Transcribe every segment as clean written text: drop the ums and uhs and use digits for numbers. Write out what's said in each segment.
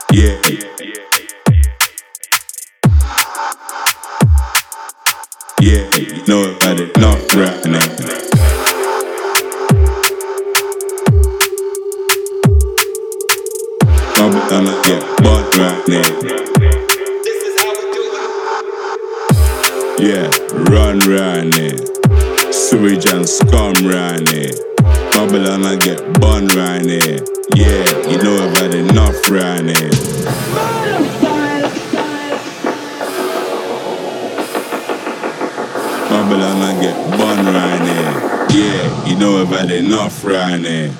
Yeah. Yeah, you know about it, not right now. I'ma get bought right now. This is how we do it. Yeah, run right now. Sewage and scum right now. Babylon, I get bun right now. Yeah, you know I've had enough right now. Babylon, I get bun right now. Yeah, you know I've had enough right now.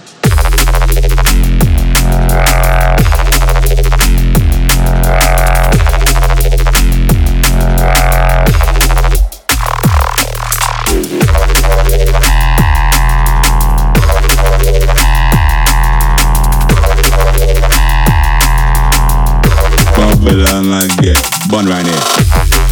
Babylon, I get bun right now.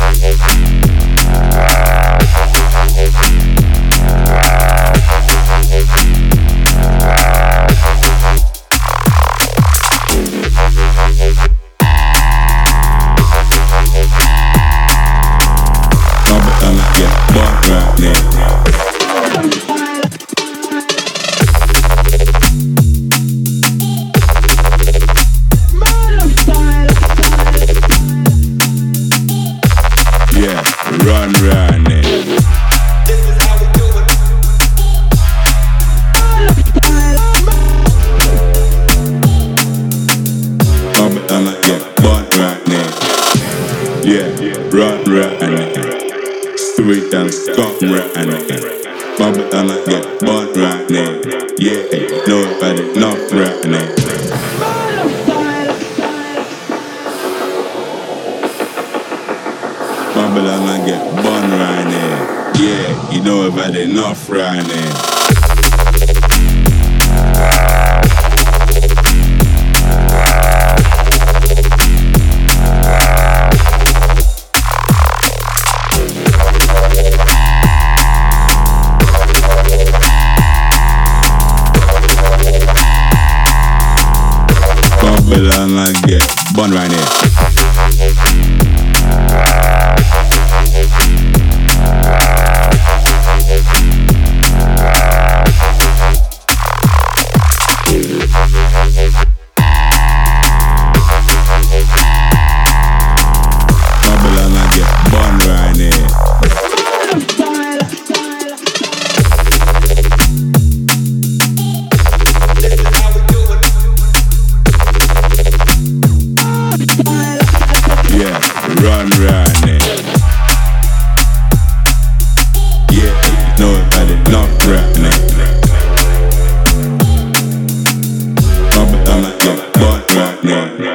Run, run, This is how we do it. Babylon, I get bun right now. Yeah, run, run, sweet and scum right now. Babylon, I get bun right now. Yeah, nobody enough right now. Babylon, I get bun right now. Yeah, you know I've had enough right now. Babylon, I get bun right now. Run, run, yeah, nobody not right now. Babylon, I get bought right now.